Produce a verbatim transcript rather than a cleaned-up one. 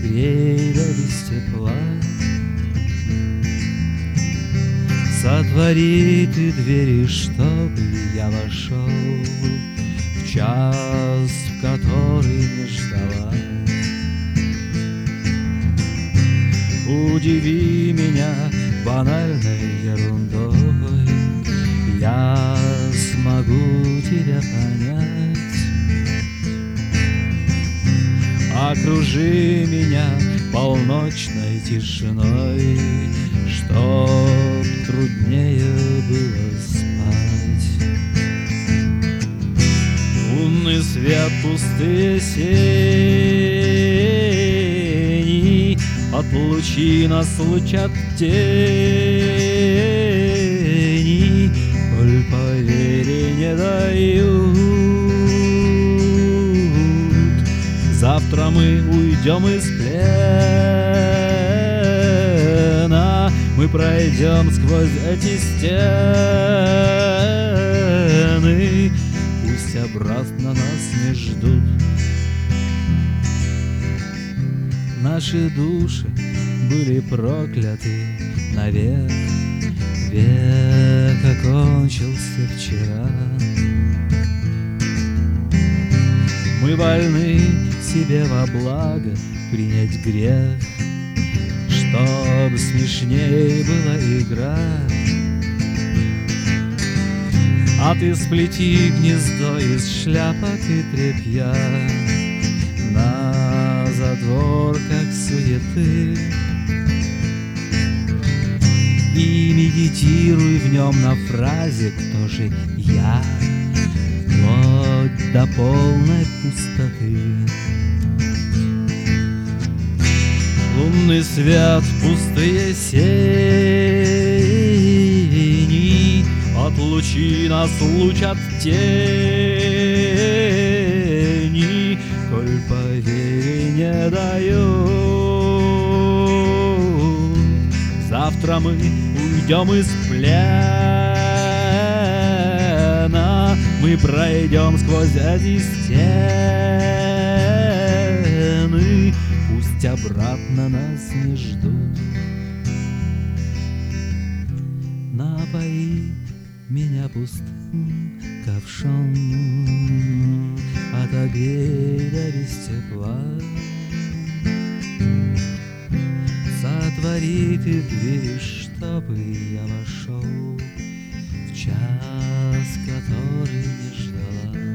грей да без тепла. Сотвори ты двери, чтобы я вошел в час, в который не ждала. Удиви меня банальной ерундой, я смогу тебя понять. Окружи меня полночной тишиной, чтоб труднее было спать. Лунный свет, пустые сени, от лучи нас лучат тени, коль поверь не дают. Завтра мы уйдем из плена, мы пройдем сквозь эти стены, пусть обратно нас не ждут. Наши души были прокляты навек, век окончился вчера. Мы вольны себе во благо принять грех, чтоб смешней была игра. А ты сплети гнездо из шляпок и тряпья на задворках суеты и медитируй в нем на фразе «Кто же я?» вплоть до полной пустоты. Лунный свет, пустые сени, от лучи нас лучат тени, коль поверь не дают. Завтра мы уйдем из плена, мы пройдем сквозь эти стены, пусть обратно нас не ждут. Напои меня пустым ковшом, отогрей да без тепла. Сотвори ты дверь, чтобы я вошел в час, который не ждала.